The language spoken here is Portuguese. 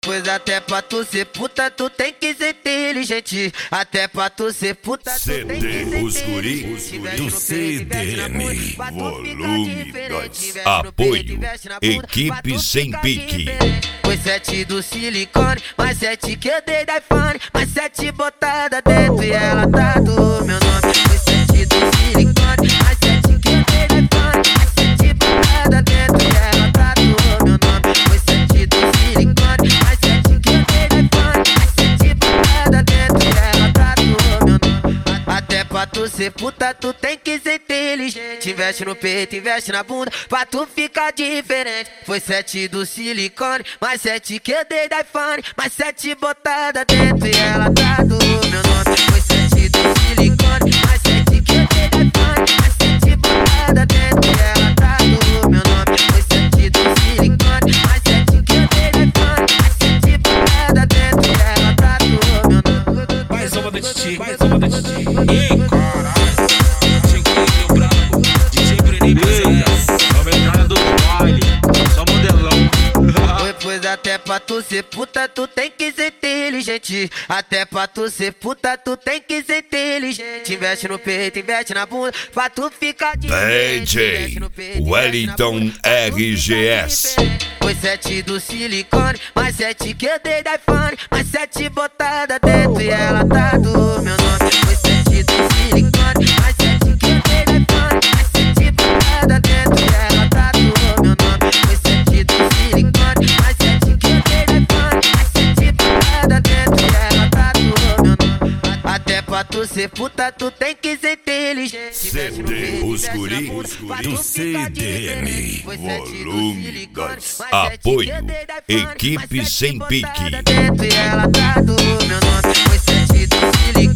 Pois até pra tu ser puta, tu tem que ser inteligente. Até pra tu ser puta, tu tem que ser Os guri do CDM. Volume 2. Apoio. Equipe sem pique. Foi 7 do silicone, mais 7 que eu dei da iPhone, mais 7 botada dentro e ela tá do meu nome. Foi 7 do silicone, mais 7 que eu dei da iPhone, mais 7 botada dentro e ela tá do meu nome. Foi 7 do silicone, mais 7 que eu dei da iPhone, mais 7 botada dentro e ela tá do meu nome. Até pra tu ser puta, tu tem que ser inteligente. Investe no peito, investe na bunda, pra tu ficar diferente. Foi 7 do silicone, mais 7 que eu dei da iPhone, mais 7 botada dentro e ela tá do meu nome. Foi 7 do silicone, mais 7 que eu dei da iPhone, mais 7 botada dentro e ela tá do meu nome. Foi 7 do silicone, mais 7 que eu dei da iPhone, mais 7 botada dentro e ela tá do meu nome. Mais uma da Titi, mais uma da Titi. Ei, caralho, cheguei o branco, DJ Breninho presenta. Nova entrada do baile, só modelão. Pois até pra tu ser puta, tu tem que ser inteligente. Até pra tu ser puta, tu tem que ser inteligente. Investe no peito, investe na bunda, pra tu ficar diferente. DJ Wellington RGS. Foi 7 do silicone, mais 7 que eu dei da iPhone, mais 7 botada dentro e ela tá do meu nome. Foi 7 do silicone, mais 7 que eu dei da iPhone, mais 7 botada dentro e ela tá do meu nome. Foi 7 do silicone, mais 7 que eu dei da iPhone, mais 7 botada dentro e ela tá do meu nome. Até pra tu ser puta, tu tem que ser inteligente. CD Os guri do CDM. Volume 2. Apoio. Equipe sem pique. Dentro e ela tá do meu nome. Foi 7 do silicone.